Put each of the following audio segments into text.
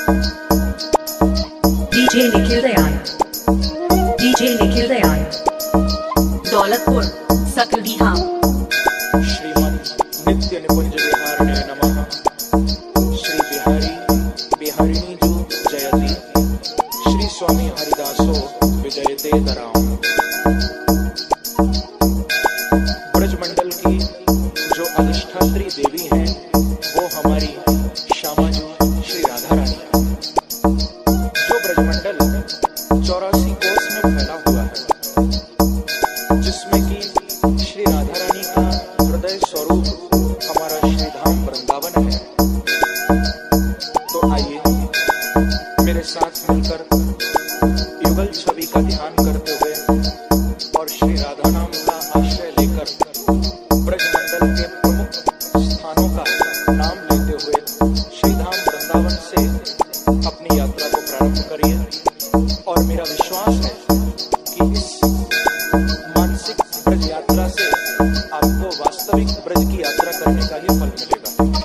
DJ Nikhil Dayan, DJ Nikhil Dayan, Daulatpur सकलडी धाम। श्रीमन नित्य निकुंज विहारिणे नमः। श्री बिहारी बिहारिणी जो जयति, श्री स्वामी हरिदासो विजयते दराम। ब्रजमंडल की जो अधिष्ठात्री देवी हैं वो हमारी श्यामा जी श्री राधा रानी। जो ब्रजमंडल 84 कोस में फैला हुआ है, जिसमें कि श्री राधा रानी का हृदय स्वरूप हमारा श्री धाम वृंदावन है। तो आइए मेरे साथ मिलकर युगल छवि का ध्यान करते हुए और श्री राधा नाम का आश्रय लेकर ब्रजमंडल के प्रमुख स्थानों का नाम लेते हुए श्री धाम वृंदावन से अपनी यात्रा को प्रारंभ करिए। और मेरा विश्वास है कि इस मानसिक ब्रज यात्रा से आपको वास्तविक ब्रज की यात्रा करने का ही फल मिलेगा।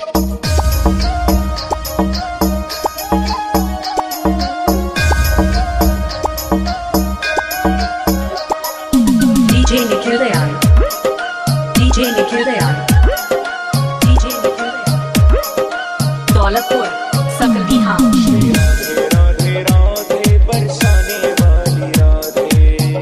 DJ Nikhil Dayan, DJ Nikhil Dayan, DJ Nikhil Dayan, Daulatpur सकलडी धाम। राधे राधे राधे बरसाने वाली राधे,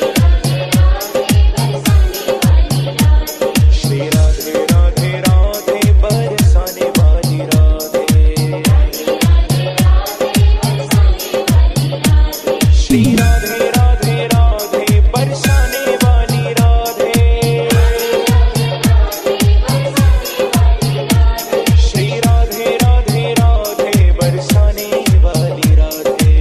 श्री राधे राधे राधे बरसाने वाली राधे, श्री राधे राधे राधे बरसाने वाली राधे, श्री राधे राधे राधे बरसाने वाली राधे,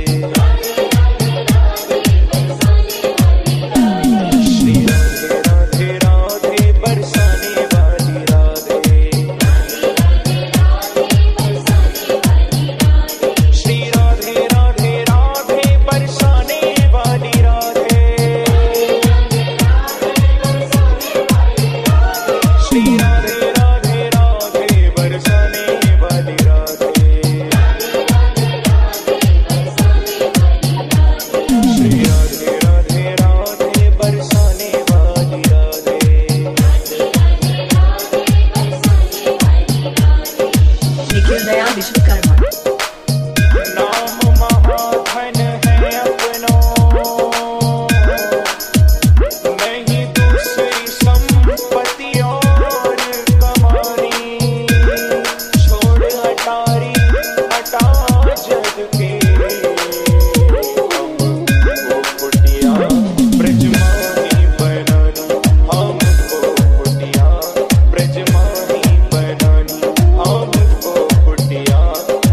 श्री राधे राधे राधे बरसाने वाली राधे, श्री राधे राधे राधे बरसाने वाली राधे, श्री राधे राधे राधे बरसाने वाली राधे, श्री राधे राधे राधे बरसाने वाली राधे। निखिल दयाल विश्वकर्मा, नाम महाधन है अपनो, नहीं दूसरी संपत्ति और कमानी, छोड़ अटारी अटा जग के, हमको कुटिया ब्रजमानी बनानी, हमको कुटिया ब्रजमानी बनानी, हमको कुटिया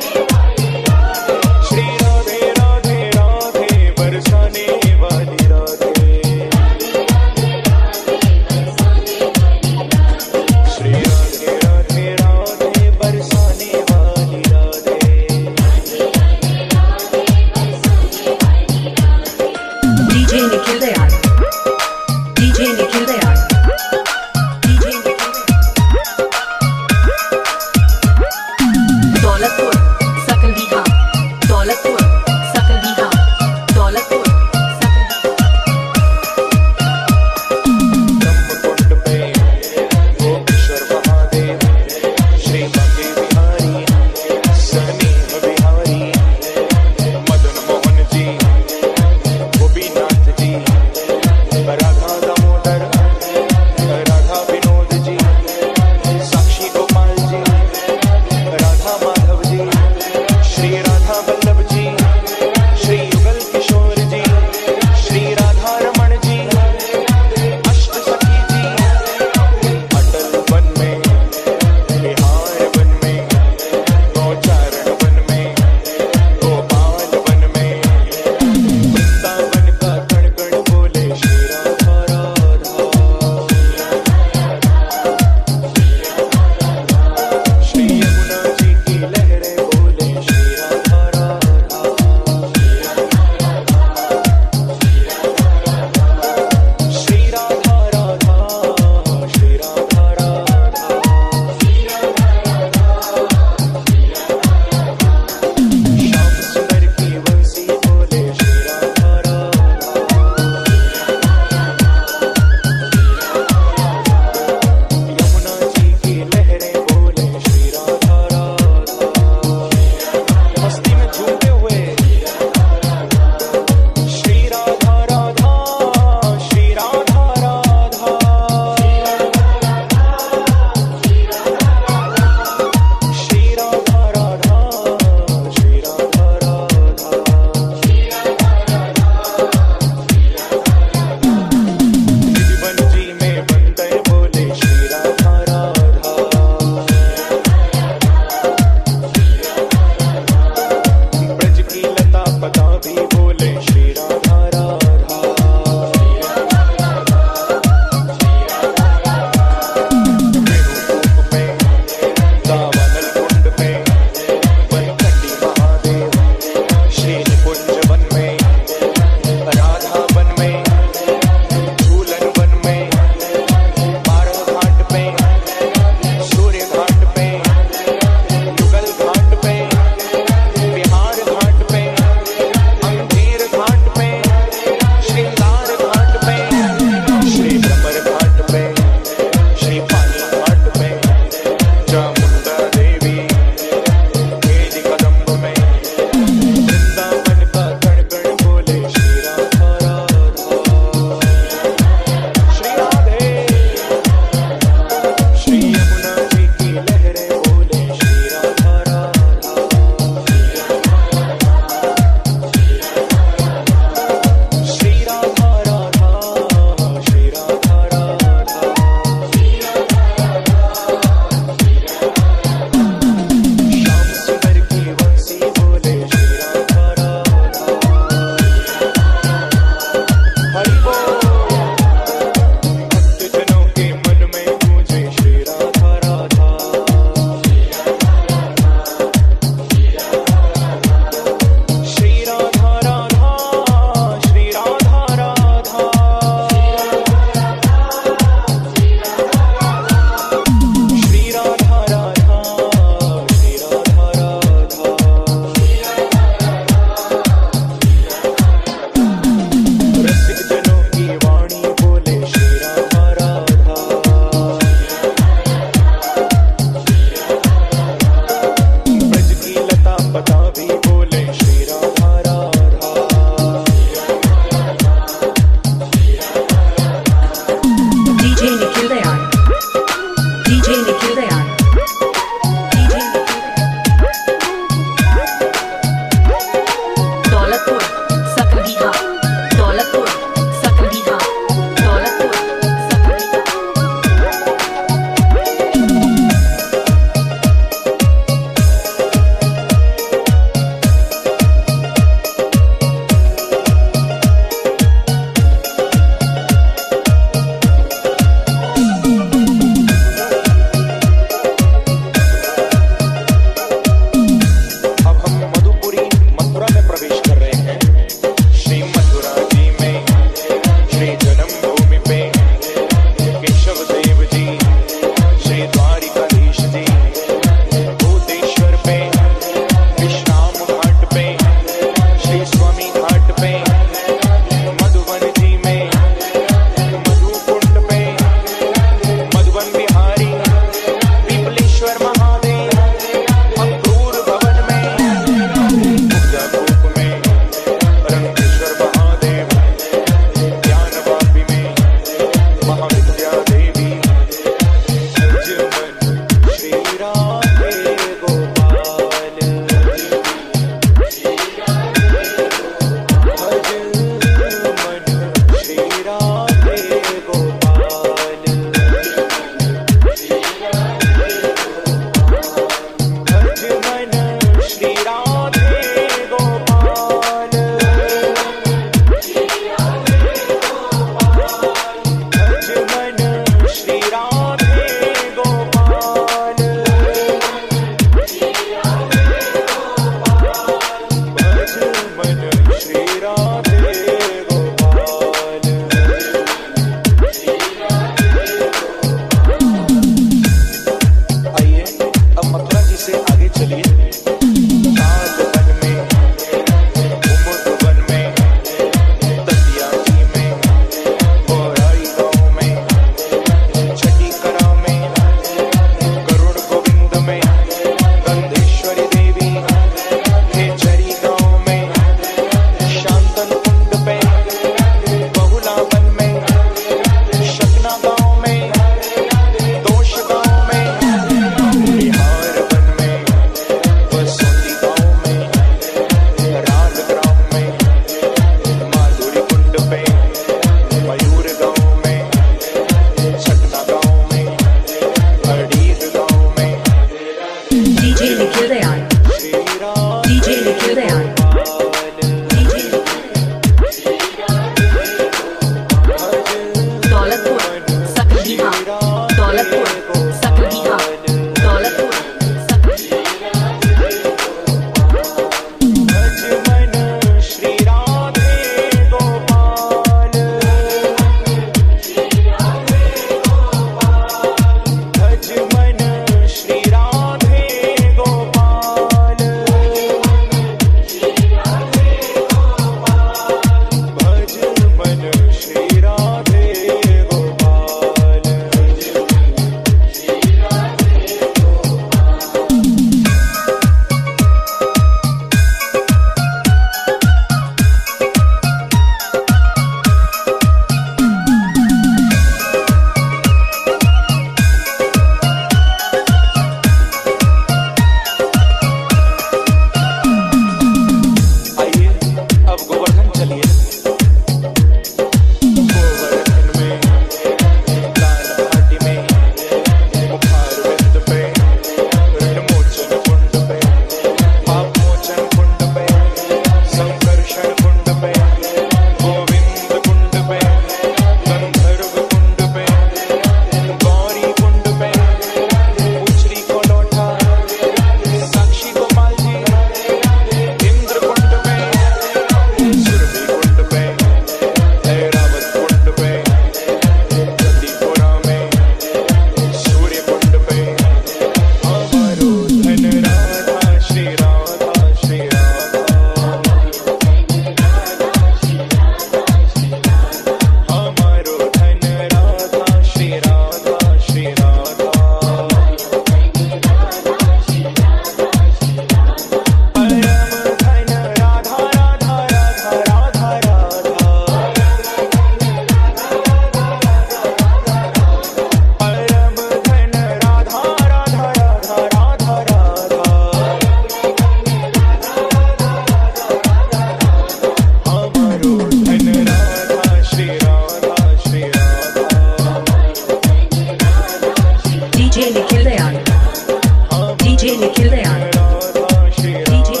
DJ Nikhil Dayal DJ Nikhil Dayal DJ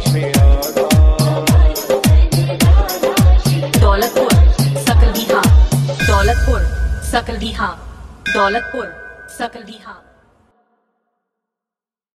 Daulatpur सकल बिहार दौलतपुर सकल बिहार दौलतपुर सकल बिहार।